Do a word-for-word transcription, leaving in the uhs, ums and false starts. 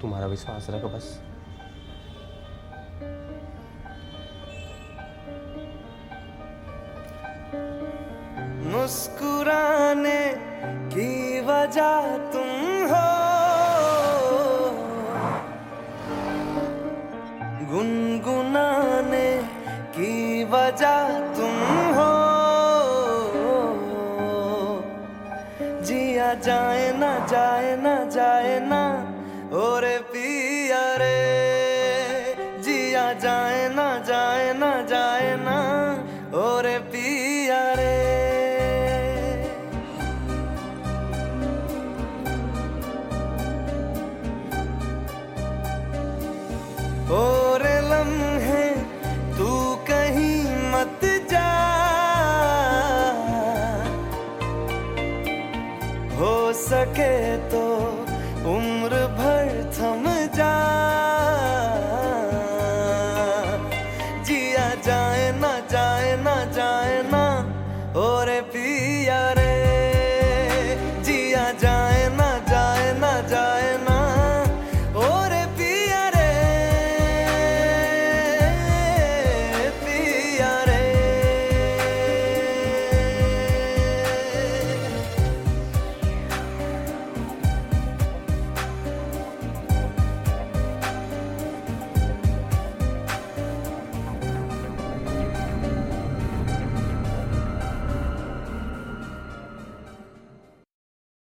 तुम्हारा विश्वास रख बस। मुस्कुराने की वजह तुम हो, गुनगुनाने की वजह तुम हो। जिया जाए ना जाए ना जाए ना ओरे पिया रे, जिया जाए ना जाए ना जाए ना ओरे पिया रे। ओरे लम्हे तू कहीं मत जा, हो सके